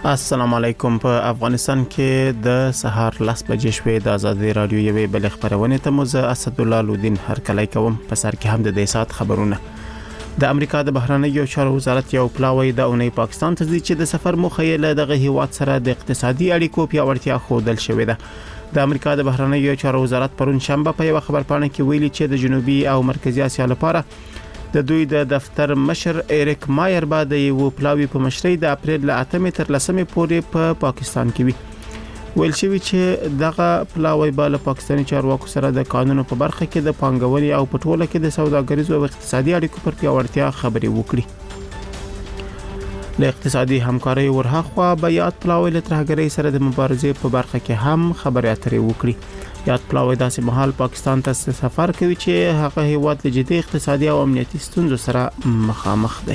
السلام علیکم. په افغانستان کې د سهار 10 بجې شوې د ازادي رادیو یوې بل خبرونه ته مو زه اسد الله لودین هرکلی کوم. په سر کې هم د دې سات خبرونه. د امریکا د بهرنیو چارو وزارت یو پلاوی د اونۍ پاکستان ته ځي چې د سفر موخه یې له دغه هیواد سره د اقتصادي اړیکو پیاوړتیا ښودل شوې ده. د امریکا د بهرنیو چارو وزارت پرون شنبه په یو خبرپاڼه کې ویلي چې د جنوبي او مرکزی اسیا لپاره د دوی د دفتر مشر ایریک مایر بعد د یو پلاوی په مشرۍ د اپریل له 8 تر 10 پورې په پاکستان کې وي. ویل شوی چې دغه پلاوی به له پاکستاني چارواکو سره د قانونو په برخه کې د پانګونې او پټوله کې د سوداګریزو او اقتصادي اړیکو پر پیاوړتیا خبرې وکړي. له اقتصادي همکارۍ ورهاخوا به یاد پلاوی له ترهګرۍ سره د مبارزې په برخه کې هم خبرې اترې وکړي. یاد پلاوی داسې مهال پاکستان ته سفر کوي چې هغه هیواد له جدي اقتصادي او امنیتي ستونزو سره مخامخ دی.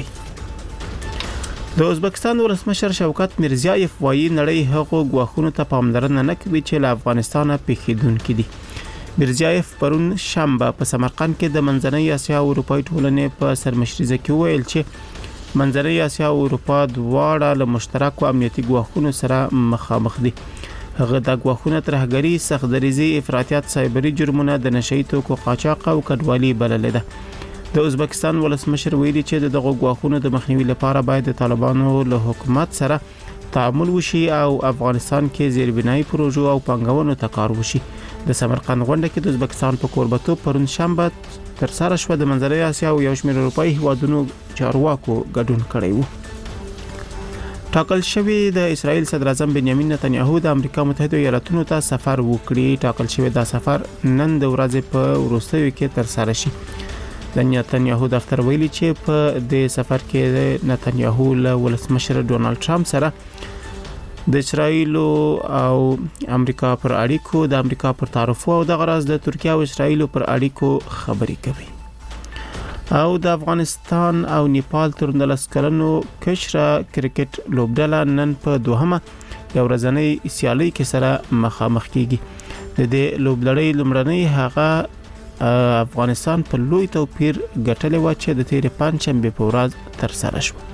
د ازبکستان ولسمشر شوکت میرزیایف وایي نړۍ هغو ګواښونو ته پاملرنه نه کوي چې له افغانستانه پیښیدونکي دي. میرزیایف پرون شنبه په سمرقند کې د منځنۍ اسیا او اروپای ټولنې په سرمشريزه کې ویل چې منځنۍ اسیا او اروپا دواړه له مشترکو امنیتي ګواښونو سره مخامخ دي. هغه د ګواښونو ترهګري، سختدریزي، افراطیت، سایبري جرمونه، د نشئی توکو قاچاق او کډوالي بللې ده. د ازبکستان ولسمشر ویلي چې دغه ګواښونو د مخنیوي لپاره باید د طالبانو له حکومت سره تعامل وشي او افغانستان کې زیربنایي پروژو او پانګونو ته کار وشي. د سمرقند غونډه کې د ازبکستان په کوربتوب پرون شنبه تر سره شو. د منځنۍ اسیا او یو شمېر اروپایي هیوادونو چارواکو ګډون کړی وو. ټاکل شوی د اسرائیل صدر اعظم بنیامین نتنیاهو د امریکا متحده ایالاتونو ته سفر وکړي. ټاکل شوی دا سفر نن د ورځې په وروستیو کې تر سره شي. د نتنیاهو دفتر ویلي چې په دې سفر کې نتنیاهو له ولسمشر ډونالد ټرمپ سره د اسرائیل او امریکا پر اړیکو، د امریکا پر تعرفو او د غرض د ترکیه او اسرائیل پر اړیکو خبرې کوي. او د افغانستان او نیپال تر 19 کلنو کشره کرکټ لوبډله نن په دوهمه یو ورځنۍ سیالي کې سره مخامخ کیږي. د دې لوبډلې لومړنۍ هغه افغانستان په لوی توپیر ګټلې و چې د تیر پنځشنبه په ورځ تر سره شو.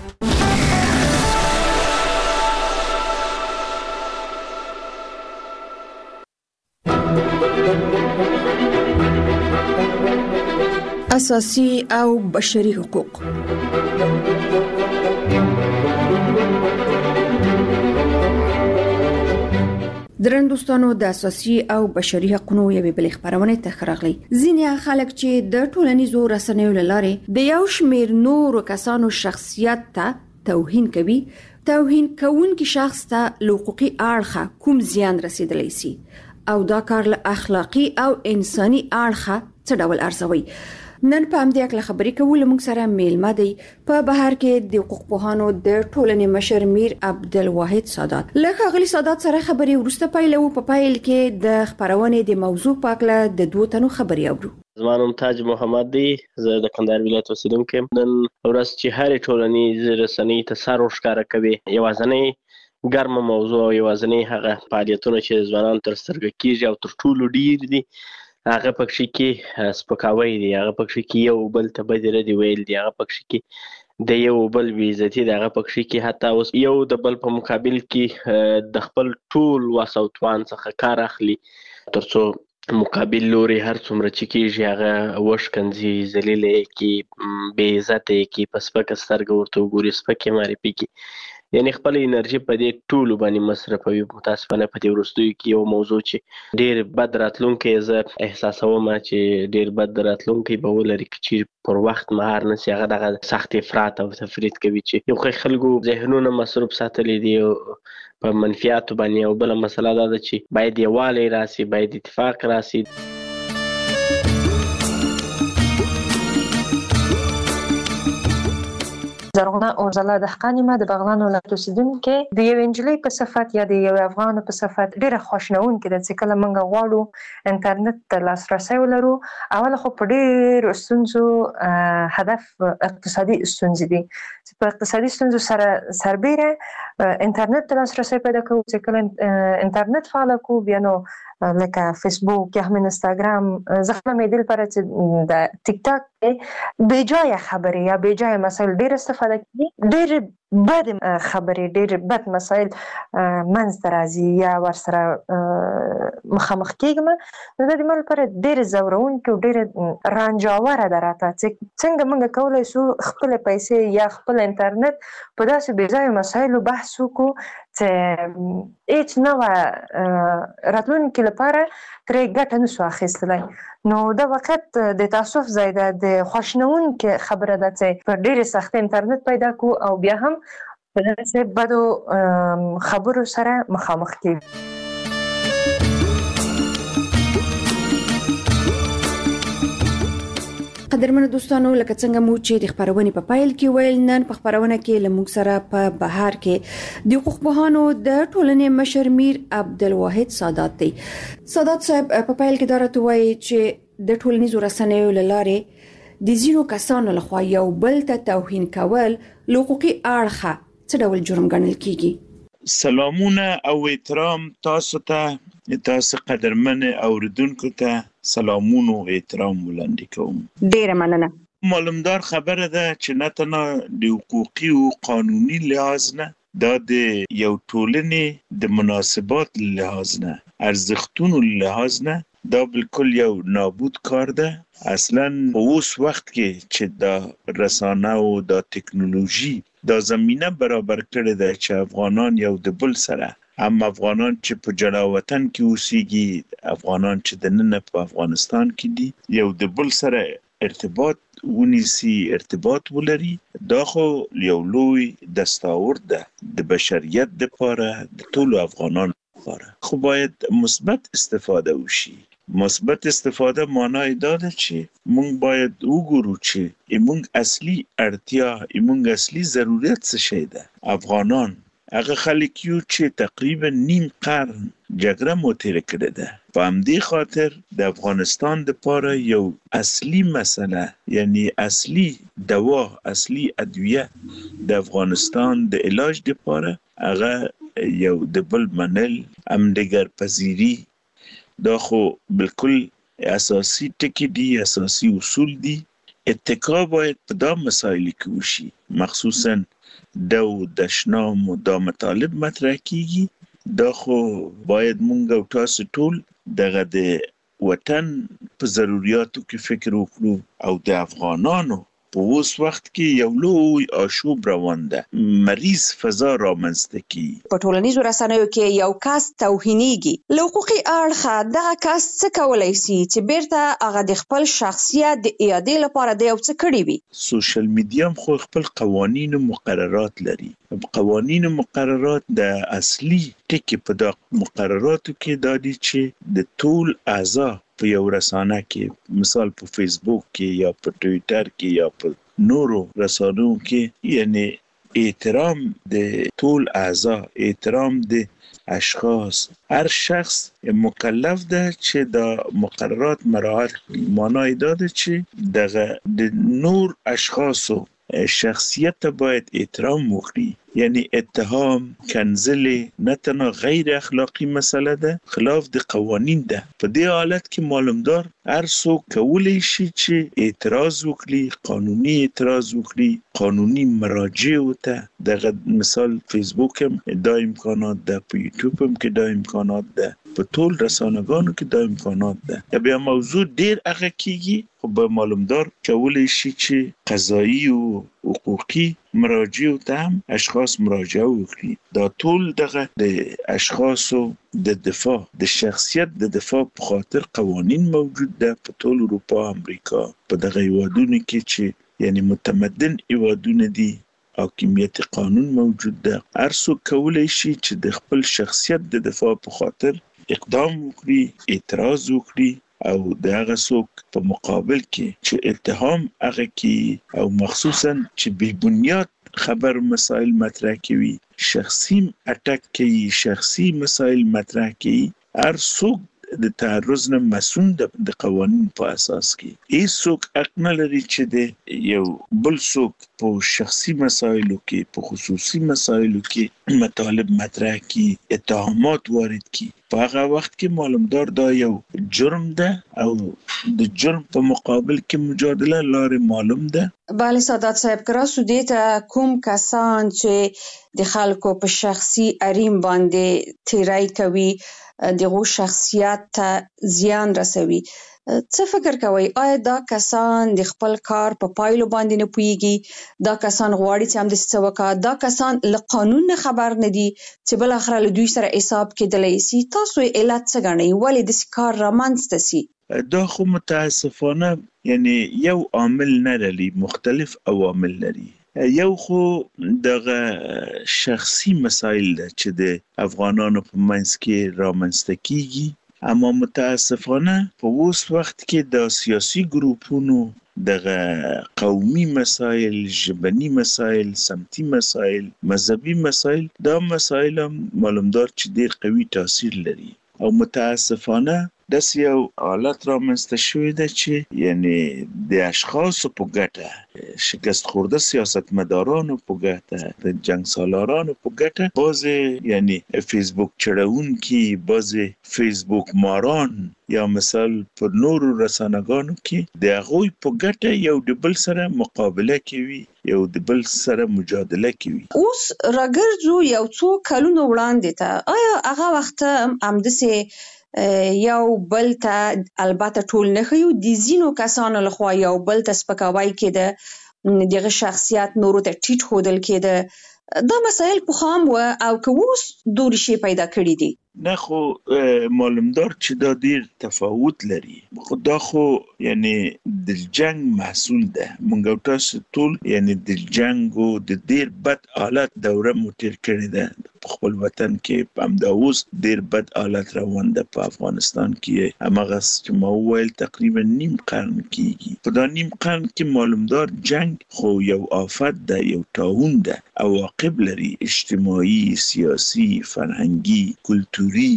اساسي او بشري حقوق. درندوستانو د اساسي او بشري حقوقو یوې بل خبرونه ته راغلي. ځینې خلک چې د ټولنیزو رسنیو لارې د یو شمېر نورو کسانو شخصیت ته توهین کوي. توهین کوونکی شخص ته حقوقي اړخه کوم زیان رسیدلی سي او دا کار له اخلاقی او انساني اړخه څه ډول ارزوي. نن په همدې اړه خبرې کوو. موږ سره میلمه دی په بهر کې د حقوق پوهانو د ټولنې مشر میر عبدالواحد سادات. لکه غلی سادات سره خبرې ورسته پیلو. په پیل کې د خبرونې د موضوع په اړه د دوه تنو خبرې اورو. زما نوم تاج محمد دی. زه د کندهار ولایت اوسیدونکی یم. نن ورځ چې هرې ټولنیزې رسنۍ ته سر ورښکاره کوي، یوازینۍ ګرمه موضوع او یوازینۍ هغه فعالیتونه چې ځوانان تر سترګه کیږي او تر ټولو ډیر دي، هغه پکې کې سپکاوی دی، هغه پکې کې یو بل ته بدې ردې ویل دي، هغه پکې کې د یو بل بې عزتي دی، هغه پکې کې حتی اوس یو د بل په مقابل کې د خپل ټول وس او توان څخه کار اخلي تر څو مقابل لوري هر څومره چې کېږي هغه وشکنځي، ذلیلې کې، بې عزتې کې، په سپکه سترګه ورته وګوري، سپکې معرفي کې، یعنی خپل انرژي په دې ټولو باندې مصرفوي. متاسفانه په دې وروستیو کې یو موضوع چې ډېر بد راتلونکی زه احساسوم چې ډېر بد راتلونکی به ولري که چیرې پر وخت مهار نشي. هغه دغه سخت افراط او تفرید کوي چې یو خلکو ذهنونه مصروف ساتلي دي په منفیاتو باندې. او بله مسله دا ده چې باید یووالی راسي، باید اتفاق راسي. زرغونه اوزله دهقاني ما د بغلان ولایت اوسیدونکې د یو انجلۍ په صفت یا د یو افغان په صفت ډېره خوشنونکې ده چې کله موږ غواړو انټرنیټ ته لاسرسی ولرو. اوله خو په ډېرو ستونزو هدف اقتصادي ستونزې دي چې په اقتصادي ستونزو سره سربیره انټرنیټ ته لاسرسی پیدا کوو. چې کله انټرنیټ فعال کړو بیا نو لکه فیسبوک یا هم اینستاګرام، زه خپله مې دې لپاره چې د ټیک ټاک کې بې ځایه خبرې یا بې ځایه مسایل ډېر استفاده کېږي، ډېرې بد خبرې، ډېرې بد مسایل منځته راځي یا ورسره مخامخ کېږم. نو دا د ما لپاره ډېرې ځورونکې او ډېرې رنجاوره ده راته چې څنګه موږ کولی شو خپلې پیسې یا خپل انټرنټ په داسې بې ځایه مسایلو بحث وکړو چې هیڅ نه وه راتلونکي لپاره ترې ګټه نشو اخیستلی. نو دا واقعیت د تاسف ځای ده، د خواشینونکې خبره ده چې په ډېرې سختۍ انټرنټ پیدا کړو او بیا هم په داسې بدو خبرو سره مخامخ کېږو. قدرمنو دوستانو، لکه څنګه مو چې د خبرونې په پایل کې ویل، نن په خبرونه کې له موږ سره په بهار کې د حقوق پوهانو د ټولنې مشر میر عبدالواحد سادات دی. سادات صاحب، په پایل کې دا راته وایي چې د ټولنیزو رسنیو له لارې د ځینو کسانو لخوا یو بل ته توهین کول له حقوقي اړخه څه ډول جرم ګڼل کیږي؟ سلامونه او احترام تاسو ته، تاسو قدرمن اوریدونکو ته سلامونه او احترام وړاندې کوم. ډیره مننه. معلومدار خبره ده چې نه تنها د حقوقي او قانوني لحاظ نه، دا د یو ټولنې د مناسبات لحاظ نه، ارزښتونو لحاظ نه، دا بالکل یو نابود کار ده. اصلا په اوس وخت کې چې دا رسانه او دا ټکنالوژي دا زمینه برابر کړې ده چې افغانان یو د بل سره، هم افغانان چې په جلا وطن کې اوسېږي، افغانان چې دننه په افغانستان کې دي، یو د بل سره ارتباط ونیسي، ارتباط ولري. دا خو یو لوی دستاورد ده د بشریت لپاره، د ټولو افغانانو لپاره. خو باید مثبت استفاده وشي. مثبت استفاده معنی دا ده چې مونږ باید وګورو چې مونږ اصلي اړتیا، مونږ اصلي ضرورت څه شی ده. افغانان هغه خلک یو چې تقریبا نیم قرن جګړه مو تېره کړې ده. په همدې خاطر د افغانستان لپاره یو اصلي مسله، یعنی اصلي دوا، اصلي ادویه د افغانستان د علاج لپاره هغه یو د بل منل، همدیگر پذیری. دا خو بالکل اساسی ټکی دي، اساسی اصول دي. اتکا باید په دا مسائل کې وشي، مخصوصا د شنام و دا مطالب مطرح کیږي. دا خو باید مونږ او تاسو ټول دغه د وطن په ضرورتو کې فکر وکړو او د افغانانو په اوس وخت کې یو لوی آشوب روان ده، مریض فضا رامنځته کی. په ټولنیزو رسنیو کې یو کس توهینېږي، له حقوقي اړخه دغه کس څه کولای شي چې بیرته هغه د خپل شخصیت د اعادې لپاره د یو څه کړی وي؟ سوشل میډیا خو خپل قوانین او مقررات لري. قوانین او مقررات د اصلي ټکی په د مقرراتو کې دا دي چې د ټول اعضا په یو رسانه کې، مثال په فیسبوک کې یا په ټویټر کې یا په نورو رسانو کې، یعنی احترام د ټول اعضا، احترام د اشخاص، هر شخص مکلف ده چې د مقررات مراعات کړي. معنی دا ده چې دغه د نور اشخاصو شخصیت باید احترام وکړي. یعنی اتهام، کنځلې نه تنها غیر اخلاقی مسله ده، خلاف د قوانین ده. په دې حالت کې معلومدار هر څوک کولی شي چې اعتراض وکړي، قانوني اعتراض وکړي، قانوني مراجع ته. دغه مثال فیسبوک هم دا امکانات ده، په یوټیوب هم کې دا امکانات ده، په ټول رسانه‌ګانو کې دا امکانات ده. بیا موضوع ډیر هغه کیږي، خو به معلومدار کولی شي چې قضایی او حقوقي مراجع ته هم اشخاص مراجعه وکړي. دا ټول دغه د اشخاصو د دفاع، د شخصیت د دفاع په خاطر قوانین موجود ده په ټول اروپا، امریکا، په دغه هیوادونو کې چې یعنی متمدن هیوادونه دي، حاکمیت قانون موجود ده. هر څوک کولی شي چې د خپل شخصیت د دفاع په خاطر اقدام وکړي، اعتراض وکړي، او د هغه څوک په مقابل کې چې اتهام هغه کې او مخصوصا چې بې بنیاد خبر مسائل مطرح کوي، شخصي اٹک کوي، شخصي مسائل مطرح کوي، هر څوک د تعرض نه مسؤل د قوانین په اساس کې. هیڅ څوک حق نه لري چې د یو بل څوک په شخصي مسایلو کې، په خصوصي مسایلو کې مطالب مطرح کړي، اتهامات وارد کړي. په هغه وخت کې معلومدار دا یو جرم ده او د جرم په مقابل کې مجادله لارې معلوم ده. بله سادات صاحب کراسو دیتا کوم کسان چې د خلکو په شخصي حریم باندې تیرای کوي دغه شخصیت ته زیان رسوي، څه فکر کوي آیا دا کسان د خپل کار په پایلو باندې نه پوهیږي؟ دا کسان غواړي چې هم د څه وکړي؟ دا کسان له قانون نه خبر نه دي چې بل اخر له دوی سره حساب کېدلی سي؟ تاسو علت څه ګڼئ ولې داسې کار رامنځته سي؟ دا خو متاسفانه یعنی یو عامل نه لري، مختلف عوامل لري. یو خو دغه شخصي مسایل ده چې د افغانانو په منځ کې رامنځته کیږي، اما متاسفانه په اوس وخت کې د سیاسي ګروپونو دغه قومي مسایل، ژبني مسایل، سمتي مسایل، مذهبي مسایل، دا مسایل هم معلومدار چې ډیر قوي تاثیر لري او متاسفانه داسې یو حالت رامنځته شوی ده چې یعنی د اشخاصو په ګټه، شکست خورده سیاستمدارانو په ګټه، د جنګ سالارانو په ګټه، بعضې یعنی فیسبوک چړونکي، بعضې فیسبوک ماران یا مثال په نورو رسانه‌ګانو کې د هغوی په ګټه یو د بل سره مقابله کوي، یو د بل سره مجادله کوي. اوس راګرځو یو څو کلونو وړاندې ته، آیا هغه وخت همداسې یو بل ته البته ټول نه ښیو، د ځینو کسانو لخوا یو بل ته سپکاوی کېده، دغه شخصیت نورو ته ټیټ ښودل کېده، دا مسایل پخوا هم وه او که اوس دورې شی پیدا کړي دي؟ نه خو معلومدار چې دا ډیر تفاوت لري، خو دا خو یعنی د جنگ محصول ده. مونږ تاسو ټول یعنی د جنگ او د ډیر بد حالت دوره مو تیر کړې ده په خپل وطن کې. هم دا اوس ډیر بد حالت روان ده په افغانستان کې، همغه چې ما وویل تقریبا نیم قرن کېږي. په دا نیم قرن کې معلومدار جنگ خو یو آفت ده، یو طاعون ده، عواقب لري، اجتماعي، سیاسي، فرهنګي، کلتوري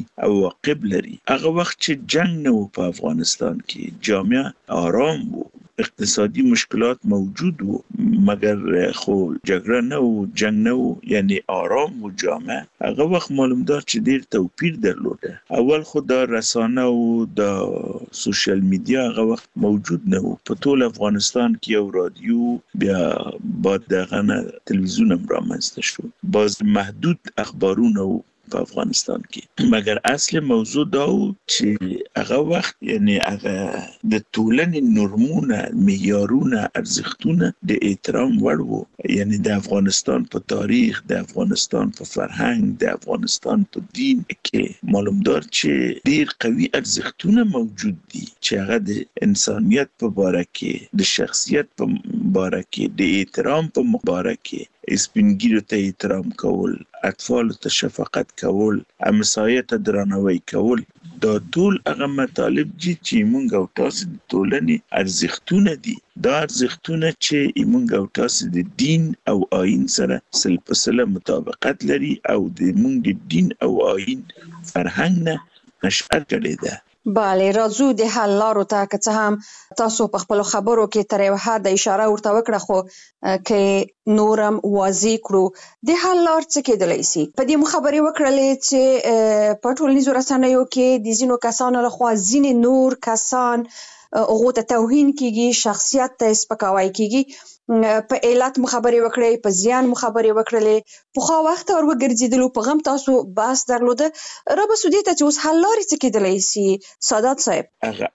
عواقب لري. هغه وخت چې جنگ نه و په افغانستان کې، جامعه آرام و، اقتصادي مشکلات موجود و، مگر خو جګړه نه و، جنگ نه و، یعنی آرام و جامعه. هغه وخت معلومدار چې ډیر توپیر درلوده. اول خو دا رسانه او دا سوشل میډیا هغه وخت موجود نه و. په ټول افغانستان کې یو رادیو، بیا بعد دغه نه تلویزیون هم رامنځته شو، باز محدود اخبارونه و په افغانستان کې. مگر اصل موضوع دا و چې هغه وخت یعنی هغه د ټولنې نورمونه، معیارونه، ارزښتونه د احترام وړ وو. یعنی د افغانستان په تاریخ، د افغانستان په فرهنګ، د افغانستان په دین کې معلومدار چې ډیر قوي ارزښتونه موجود دي چې هغه د انسانیت په باره کې، د شخصیت په باره کې، د احترام په باره کې، سپینګیرو ته احترام کول، اطفال ته شفقت کول، همسایه ته درناوی کول، دا ټول هغه مطالب دي چې موږ او تاسو د ټولنې ارزښتونه دي. دا ارزښتونه چې موږ او تاسو د دین او آیین سره سل په سله مطابقت لري او د موږ د دین او آیین فرهنګ نه نشأت کړې ده. بله، راځو د حل لارو ته، که څه هم تاسو په خپلو خبرو کې تر یو حده اشاره ورته وکړه، خو که نورم واضح کړو د حل لار څه کېدلی سي. په دې مو خبرې وکړلې چې په ټولنیزو رسنیو کې د ځینو کسانو لخوا ځینې نور کسان هغو ته توهین کېږي، شخصیت ته سپکاوی کېږي. په علت مو خبرې وکړې، په زیان مو خبرې وکړلې، پخوا وخت ور وګرځېدلو، په غم تاسو بحث درلوده. رابسو دې ته چې اوس حل لارې څه کېدلی سي سادات صاحب؟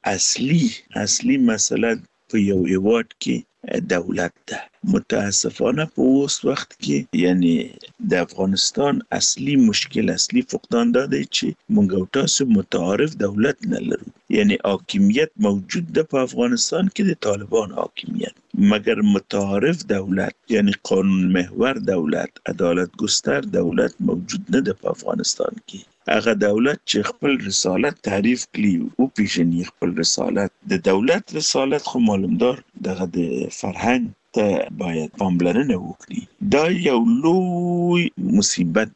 هغه اصلي مسله په یو هیواد کې دولت ده. متاسفانه په اوس وخت کې یعنی د افغانستان اصلي مشکل، اصلي فقدان دا دی چې موږ او تاسو متعارف دولت نه لرو. یعنی حاکمیت موجود ده په افغانستان کې، د طالبان حاکمیت، مگر متعارف دولت یعنی قانون محور دولت، عدالت گستر دولت موجود نه ده په افغانستان کې. هغه دولت چې خپل رسالت تعریف کړي او پیژني خپل رسالت، د دولت رسالت خو معلومدار دغه د فرهنګ ته باید پاملرنه وکړي. دا یو لوی مصیبت ده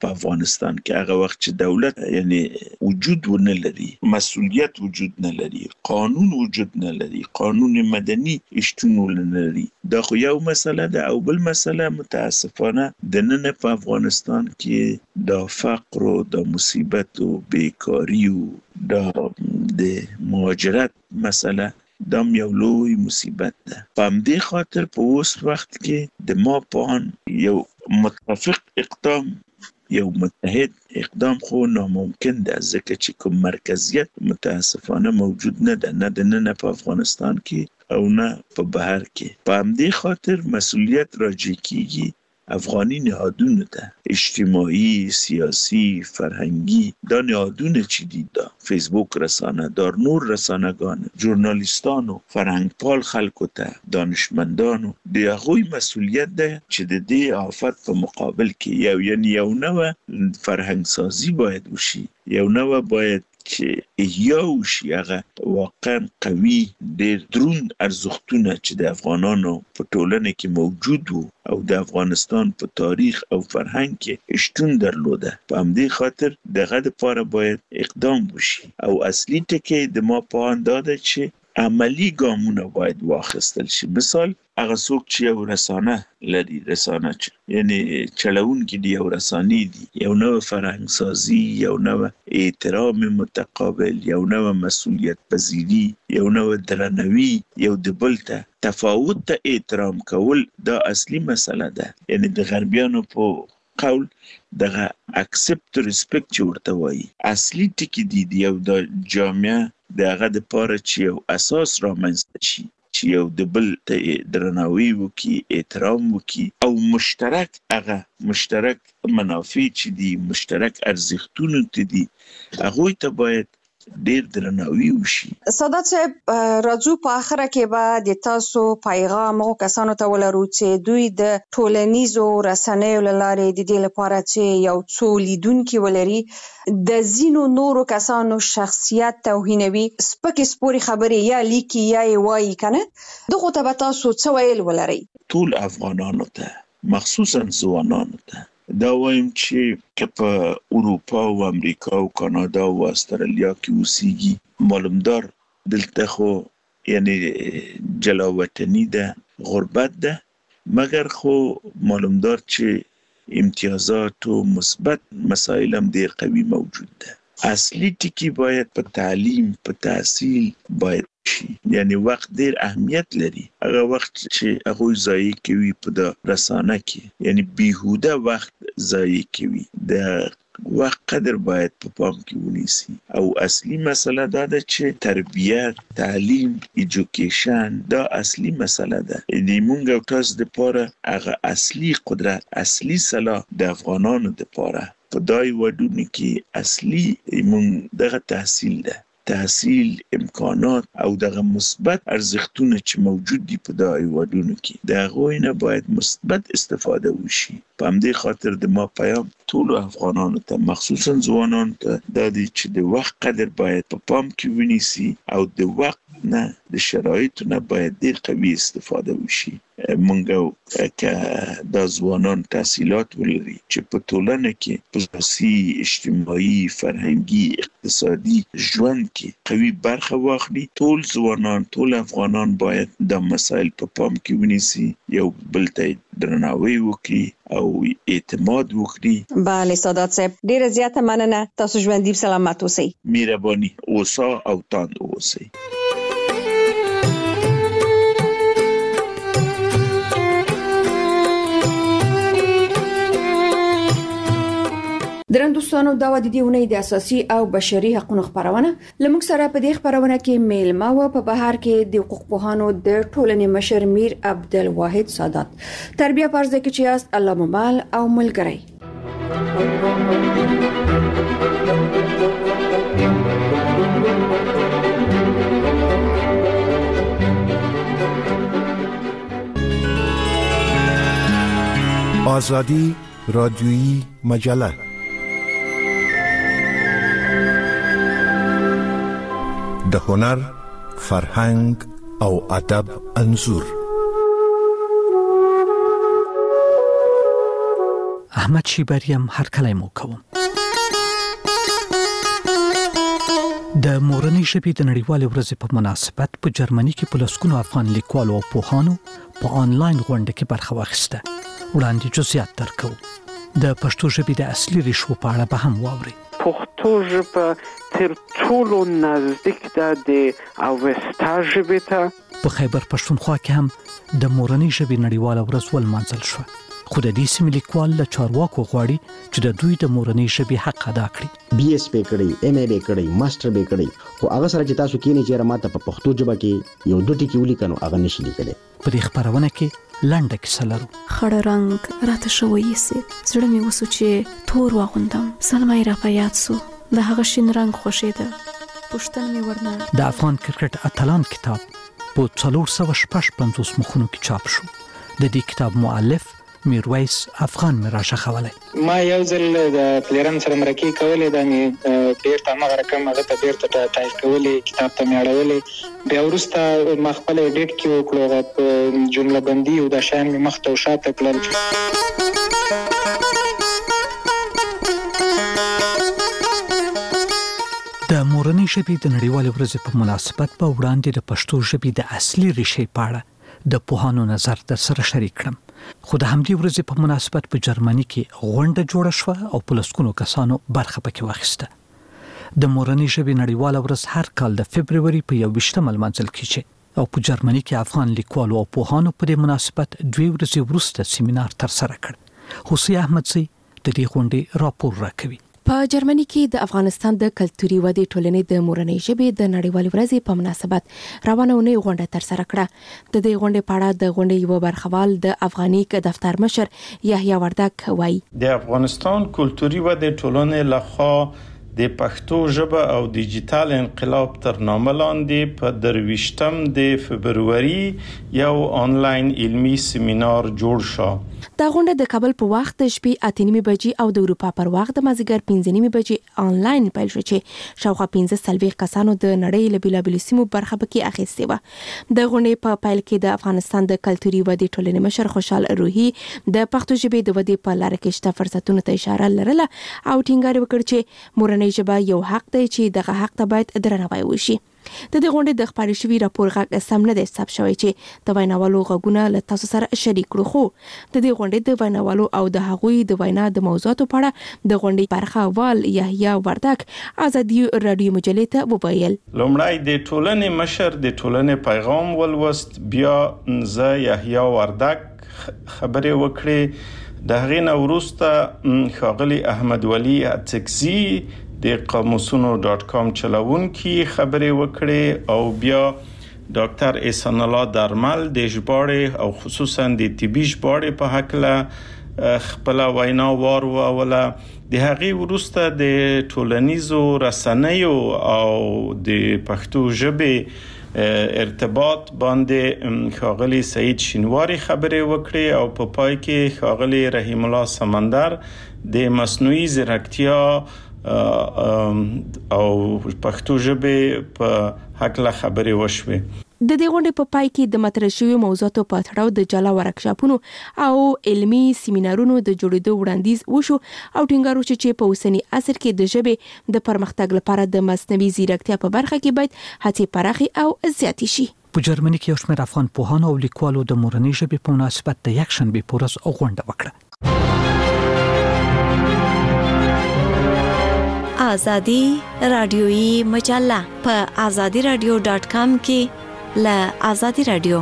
په افغانستان کې هغه وخت چې دولت یعنی وجود ونه لري، مسؤلیت وجود نه لري، قانون وجود نه لري، قانون مدني شتون نه لري. دا خو یو مسله ده. او بل مسله متاسفانه د نن په افغانستان کې د فقر او د مصیبت او بیکاری او د مهاجرت مسله دا یو لوی مصیبت ده. په همدې خاطر په اوس وخت کې د ما په ان یو متفق اقدام، یو متحد اقدام خو ناممکن ده، ځکه چې کوم مرکزیت متاسفانه موجود نه ده، نه د نن په افغانستان کې او نه په بهر کې. په همدې خاطر مسؤلیت راجع کیږي افغانی نهادونو ته، اجتماعي، سیاسی، فرهنگی. دا نهادونه چې دي، دا فیسبوک رسانه، دار نور رسانگان، ژورنالیستانو، فرهنگپال خلکو ته، دانشمندانو، د هغوی مسؤلیت ده چې د دې آفت په مقابل کې یو نوع فرهنگ سازی باید وشي، یو نوع باید چې احیا وشي، هغه واقعا قوي ډېر دروند ارزښتونه چې د افغانانو په ټولنه کې موجود وو او د افغانستان په تاریخ او فرهنګ کې شتون درلوده. په همدې خاطر دغه لپاره باید اقدام وشي. او اصلي ټکی د ما په اند دا ده چې عملی ګامونه باید واخیستل شي. مثال هغه څوک چې یو رسانه لري، رسانه یعنی چلوونکي دي، یو رسانې دي، یو نوع فرهنګ سازی، یو نوع احترام متقابل، یو نوع مسؤلیت پذیری، یو نوع درناوی، یو د بل ته تفاوت ته احترام کول، دا اصلي مسله ده. یعنی د غربیانو په قول دغه اکسپت ریسپیکټ چې ورته وایي اصلي ټکی دي یو د جامعه دغه د پاره چې یو اساس رامنځته شي، چې یو د بل ته درناوی وکي، احترام وکي، او مشترک منافع چې دي، مشترک ارزښتونه ته دي، هغه ته باید ډیر درناوی وشي. سادات صاحب، راځو په اخره کې به د تاسو پیغام او کسانو ته ولرو چې دوی د ټولنیزو رسنیو لارې د دې لپاره چې یو څو لیدونکي ولري د زینو نورو کسانو شخصیت توهینوي، سپکې سپوري خبرې یا لیکي یا وایي کنه، دغه ته به تاسو څه ویل ولرئ؟ ټول افغانانو ته، مخصوصا ځوانانو ته دا وایم چې په اروپا او امریکا او کانادا او استرالیا کې اوسېږي، معلومدار دلته خو یعنی جلاوطنی ده، غربت ده، مګر خو معلومدار چې امتیازات او مثبت مسائل هم ډېر قوي موجود ده. اصلي ټکی باید په تعلیم، په تحصیل باید شي. یعنی وخت ډیر اهمیت لري. هغه وخت چې هغه ضایع کوي په د رسانه کې، یعنی بیهوده وخت ضایع کوي، د وخت قدر باید په پام کې ونیسي. او اصلي مسله دا ده چې تربیت، تعلیم، ایجوکیشن دا اصلي مسله ده. د موږ تاسو لپاره هغه اصلي قدرت، اصلي صلاح د افغانانو لپاره په دای وډونه کې اصلي موږ دغه تحصیل ده، تحصیل، امکانات او دغه مثبت ارزښتونه چې موجود دي په دای وډونه کې، د هغوی نه باید مثبت استفاده وشي. په همدې خاطر د ما پیام ټول افغانانو ته، مخصوصا ځوانانو ته دا دی چې د وخت قدر باید په پام کې ونیسي او د وخت نه، د شرایطو نه باید ډیر قوي استفاده وشي. مونږ که دا ځوانان تحصیلات ولري چې په ټولنه کې په سیاسي، اجتماعي، فرهنګي، اقتصادي ژوند کې قوي برخه واخلي، ټول ځوانان، ټول افغانان باید دا مسایل په پام کې ونیسي، یو بل ته درناوی وکړي او اعتماد وکړي. بله سادات صاحب، ډیره زیاته مننه. تاسو ژوندي سلامت اوسئ. مهرباني اوسه او تاند اوسئ. درنوستانو، دا د دې ونې د اساسي او بشري حقوقو خبرونه لمږ سره په دې خبرونه کې میلمه و په بهر کې د حقوق پوهانو د ټولنې مشر میر عبدالواحد سادات. تربیه پرځ کې چې است الله ممال او ملګری. آزادی رادیویی مجله د هنر، فرهنګ او ادب انځور. احمد شیبریم هر کله مو کوم. د مورنۍ ژبې د نړیوالې ورځې په مناسبت په جرمني کې په لسګونو افغان لیکوالو او پوهانو په آنلاین غونډه کې برخه واخیسته. وړاندې جزئیات درکو. د پښتو ژبې د اصلي ریښو په اړه به هم واورئ. پښتو ژبه تر ټولو نزدیک ده د اوستا ژبې ته. په خیبر پښتونخوا کې هم د مورنۍ ژبې نړیواله ورځ ولمانځل شوه. خو د دې سیمې لیکوال له چارواکو غواړي چې د دوی د مورنۍ ژبې حق ادا کړي. بي اس پی کړي، ایم ای بي کړي، ماستر به کړي، خو هغه سره چې تاسو کینې چې راته په پښتو ژبه کې یو دوه ټکي ولیکنو هغه نشي لیکلی. په دې خبرونه کې لنډه کیسه لرو. خړ رنگ راته شوی سي زړه مې وسو چې تور واغوندم. سلمای را پیات سو د هغه شین رنگ خوشیده. پښتن مې ورنه. د افغان کرکټ اتلان کتاب په 450 مخونو کې چاپ شو. د دې کتاب مؤلف میرویس افغان می راښخولای. ما یو ځل د پلیرن سره مرکه کولې د می ډیر تمه رقم هغه ته ډیر ټایپ کولې کتاب ته میاړولې. بیا وروسته ما خپل ایډیټ کې وکړو جمله بندي او د شان می مخ ته شاته کړل. د مورنۍ ژبې د نړیوالې ورځې په مناسبت په وړاندې د پښتو ژبې د اصلي ریښې په اړه د پوهانو نظر در سره شریک کړم. خو د همدې ورځې په مناسبت په جرمني کې غونډه جوړه شوه او په لسګونو کسانو برخه پکې واخیسته. د مورنۍ ژبې نړیواله ورځ هر کال د فبروري په 21 لمانځل کیږي او په جرمني کې افغان لیکوالو او پوهانو په دې مناسبت 2 ورځې وروسته سیمینار ترسره کړ. حسین احمدزی د دې غونډې راپور راکوي. په جرمني کې د افغانستان د کلتوري ودې ټولنې د مورنۍ ژبې د نړیوالې ورځې په مناسبت روانه اونۍ غونډه ترسره کړه. د دې غونډې په اړه د غونډې یو برخوال د افغاني دفتر مشر یحیی وردک وایي. د افغانستان کلتوري ودې ټولنې لخوا د پښتو ژبه او ډیجیټل انقلاب تر نامه لاندې په 23 د فبروري یو آنلاین علمي سیمینار جوړ شو. دا غونډه د کابل په وخت د شپې 8:30 بجې او د اروپا پر وخت د مازیګر 5:30 بجې آنلاین پیل شو چې شاوخوا 15 کسانو د نړۍ له بیلابیلو سیمو برخه پکې اخیستې و. د غونډې په پیل کې د افغانستان د کلتوري ودې ټولنې مشر خوشحال روحي د پښتو ژبې د ودې په لار کې شته فرصتونو ته اشاره لرله او ټینګار وکړ چې مورنۍ ژبه یو حق دی چې دغه حق ته باید درناوی وشي. د دې غونډې د خبري شوی راپور غږ سم نه دی ثبت شوی چې د ویناوالو غږونه له تاسو سره شریک کړو. خو د دې غونډې د ویناوالو او د هغوی د وینا د موضوعاتو په اړه د غونډې برخوال یحیی وردک آزادي رادیو مجلې ته وویل. لومړی د ټولنې مشر د ټولنې پیغام ولوست، بیا زه یحیی وردک خبرې وکړې. د هغې نه وروسته ښاغلي احمد ولی اڅکزي د قاموسونو.com چلوونکي خبرې وکړې او بیا ډاکټر احسان الله درمل د ژباړې او خصوصا د طبي ژباړې په حقله خپل وینا واروله. د هغې وروسته د ټولنیزو رسنیو او د پښتو ژبې ارتباط باندې ښاغلي سعید شینواری خبرې وکړې او په پای کې ښاغلي رحیم الله سمندر د مصنوعي ځیرکتیا او پښتو ژبې په حقله خبرې وشوې. د دې غونډې په پای کې د مطرح شویو موضوعاتو په تړاو د جلا ورکشاپونو او علمي سیمینارونو د جوړېدو وړاندیز وشو او ټینګار وشو چې په اوسني عصر کې د ژبې د پرمختګ لپاره د مصنوعي ځیرکتیا په برخه کې باید هڅې پراخې او زیاتې شي. په جرمني کې یو شمېر افغان پوهانو او لیکوالو د مورنۍ ژبې په مناسبت د یکشنبې په ورځ غونډه وکړه. آزادي رادیویی مجله په azadiradio.com کې له آزادي رادیو.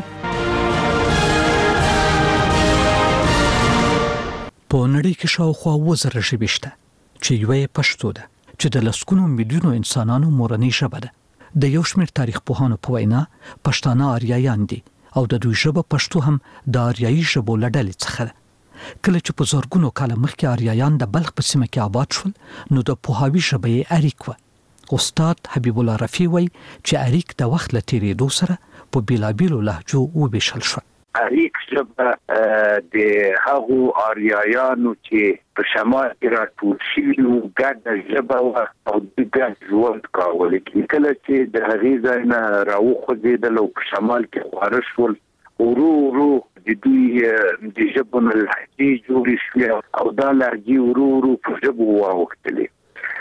په نړۍ کې شاوخوا 2000 ژبې شته چې یوه پښتو ده چې د لسګونو میلیونو انسانانو مورنۍ ژبه ده. د یو شمېر تاریخ پوهانو په وینا پښتانه آریایان دي او د دوی ژبه پښتو هم د آریایي ژبو له ډلې څخه ده. کله چې په زرګونو کاله مخکې آریایان د بلخ په سیمه کې آباد شول نو د پوهاوي ژبه یې اریک و. استاد حبیب الله رفیع وایي چې اریک د وخت له تیریدو سره په بیلابیلو لهجو وویشل شو. اریک ژبه د هغو آریایانو چې په شمال کې راټول شوي وو ګډه ژبه وه او دوی ګډ ژوند کاوه. کله چې د هغې ځای نه راوخوځېدل او په شمال کې خواره شول ورو ورو د دوی د ژبو نه لهجې جوړې شوې او دا لهجې ورو ورو په ژبو واوښتلې.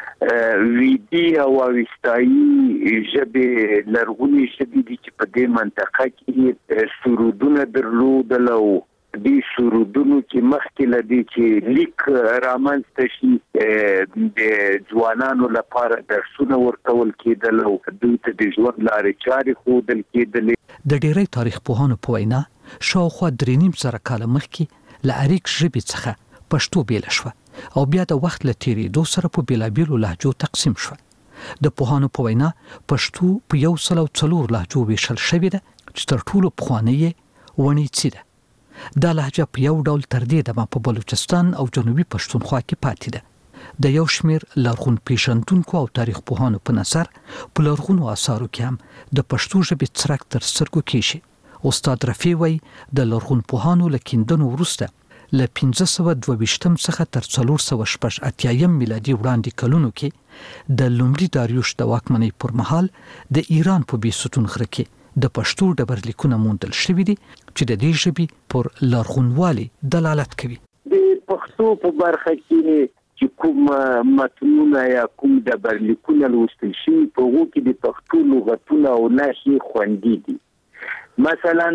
ویدي او اوستایي ژبې لرغونې ژبې دي چې په دې منطقه کې سرودونه درلودل او دې سرودونو کې مخکې له دې چې لیک رامنځته شي د ځوانانو لپاره درسونه ورکول کېدل او دوی ته د ژوند لارې چارې ښودل کېدلې. د ډېری تاریخ پوهانو په وینا شاوخوا 3.5 کاله مخکې له اریک ژبې څخه پښتو بیل شوه او بیا د وخت له تیریدو سره په بیلابیلو لهجو تقسیم شوه. د پوهانو په وینا پښتو په 104 لهجو ویشل شوې ده چې تر ټولو پخوانۍ یې ونیڅي ده. دا لهجه په یو ډول تر دې دمه په بلوچستان او جنوبي پښتونخوا کې پاتې ده. د یو شمېر لرغون پیژندونکو او تاریخ پوهانو په نظر په لرغونو آثارو کې هم د پښتو ژبې څرک تر سترګو کېږي. استاد رفیع وایي د لرغون پوهانو له کیندنو وروسته له 1522 څخه تر 488 میلادي وړاندې کلونو کې د لومړي داریوش د واکمنۍ پر مهال د ایران په بیستون غره کې د پښتو ډبرلیکونه موندل شوي دي چې د دې ژبې پر لرغونوالي دلالت کوي. د پښتو په برخه کې چې کوم متنونه یا کوم ډبرلیکونه لوستل شوي په هغو کې د پښتو لغتونه او نښې خوندي دي. مثلا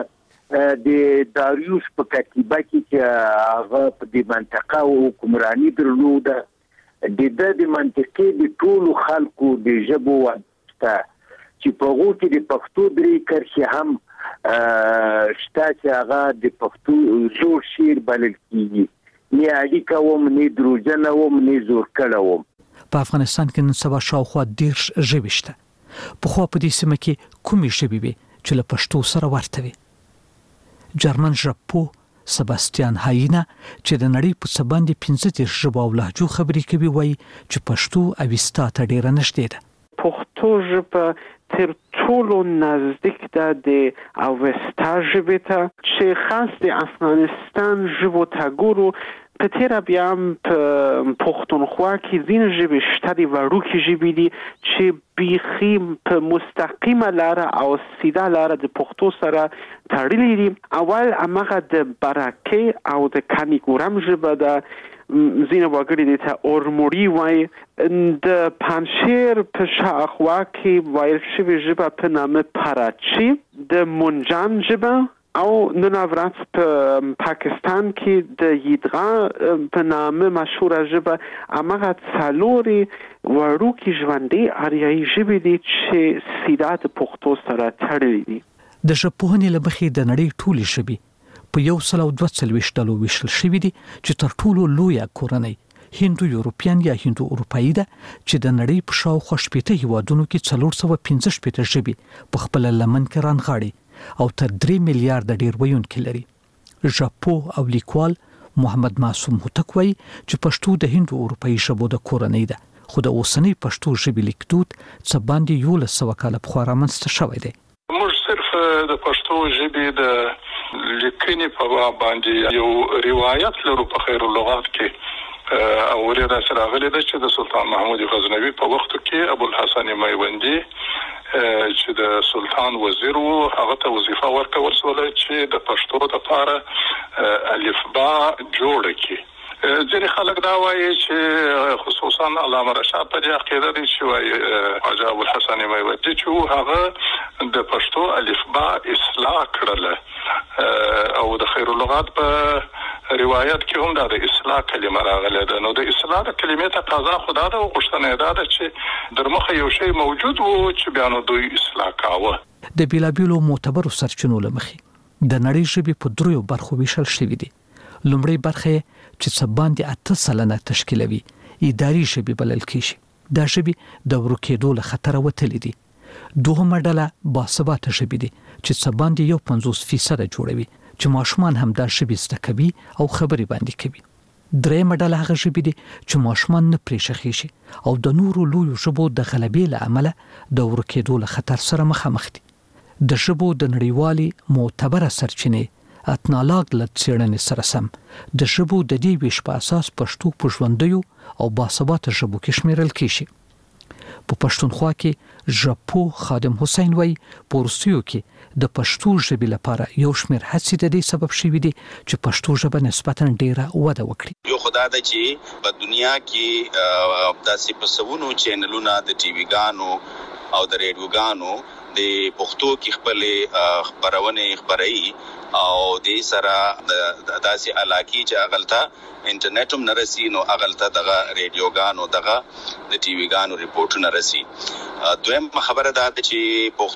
د داریوش په کتیبه کې چې هغه په دې منطقه حکمرانی درلوده د منطقې د ټولو خلکو د ژبو واسطه چې په هغو کې د پښتو 3 کرښې هم شته چې هغه د پښتو زوړ شعر بلل کېږي. نه اړیکه وم نه دروژنه وم نه زور کړه وم. په افغانستان کې نن سبا شاوخوا 10 ژبې شته. پخوا په دې سیمه کې کومې ژبې وې چې له پښتو سره ورته وي؟ جرمن ژبپوه سباستیان هاینا چې د نړۍ په څه باندې 15 ژبو او لهجو خبرې کوي وایي چې پښتو اوستا ته ډېره نږدې ده. پښتو ژبه تر ټولو نزدیک ده د اوستا ژبې ته چې خاص د افغانستان ژبو ته ګورو. په تیره بیا هم په پښتونخوا کې ځینې ژبې شته دي وړوکې ژبې دي چې بیخي په مستقیمه لاره او سیده لاره د پښتو سره تړلې دي. اول هماغه د برکې او د کانیګورم ژبه ده، ځینې وګړي دې ته اورموړي وایي. د پنجشیر په شاوخوا کې ویل شوې ژبه په نامه پراچی، د منجان ژبه او نن ورځ په پاکستان کې د یدغا په نامه مشهوره ژبه. هماغه څلورې وړوکې ژوندۍ اریایي ژبې دي چې سیده د پښتو سره تړلې دي. د ژبپوهنې له مخې د نړۍ ټولې ژبې په 142 ډلو ویشل شوي دي چې تر ټولو لویه کورنۍ هندو یورپین یا هندو اروپایي ده چې د نړۍ په شاوخوا 80 هیوادونو کې 415 ژبې په خپل لمن کې رانغاړي او تر 3 میلیارډ ډیر ویونکي لري. ژبپوه او لیکوال محمد معصوم هوتک وایي چې پښتو د هندو اروپایي ژبو د کورنۍ ده، خو د اوسنۍ پښتو ژبې لیکدود څه باندې 1100 کاله پخوا رامنځته شوی دی. موږ صرف د پښتو ژبې د لیکنې په باب باندې یو روایت لرو په خیر اللغات کې او ورته سره غلي ده چې د سلطان محمود غزنوي په وخت کې ابو الحسن میوندی چې د سلطان وزیر وو هغه ته وظیفه ورکول شوه چې د پښتو لپاره الفبا جوړ کړي. ځینې خلک دا وایي چې خصوصا علامه رشاد په دې عقیده دي چې وایي حاجي ابو الحسن میوندی چې هغه د پښتو الفبا اصلاح کړله او د خیر اللغات په روایت کې هم د اصلاح کلمه راغله ده. نو د اصلاح کلمې تقاضا خدا ده او غوښتنه ده چې در مخه یو شی موجود وو چې بیا نو دوی اصلاح کاوه. د بیلابیلو معتبرو سرچینو له مخې د نړۍ ژبې په 3 برخو ویشل شوې دي. لومړی برخه چې څه باندې 8% تشکیلوي اداري ژبې بلل کېږي. دا ژبې د ورکېدو له خطره وتلې دي. دوهمه ډله باثباته ژبې دي چې څه باندې 50% جوړوي چې ماشومان هم دا ژبې زده کوي او خبرې باندې کوي. درېمه ډله هغه ژبې دي چې ماشومان نه پرې شخېږي او د نورو لویو ژبو د غلبې له امله د ورکېدو له خطر سره مخامخ دي. د ژبو د نړیوالې معتبره سرچینې اتنالاګ له څېړنې سره سم د ژبو د دې ویش په اساس پښتو په ژوندیو او باثباته ژبو کې شمیرل کېږي. په پښتونخوا کې ژبپو خادم حسین وای پورسیو کې د پښتو ژبې لپاره یو شمېر هڅې د دې سبب شوي دي چې پښتو ژبه نسبتاً ډیره وده وکړي. یو خدای د چې په دنیا کې داسې په سونو چینلونه د ټي وي ګانو او د ریډیوګانو د پښتو کې خپل خبرونه خبري او د سره د داسې علاقې چې اغلطه انټرنیټ هم نرسي نو اغلطه دغه ریډیوګانو دغه د ټي وي ګانو ریپورټونه رسي. دویم خبره ده چې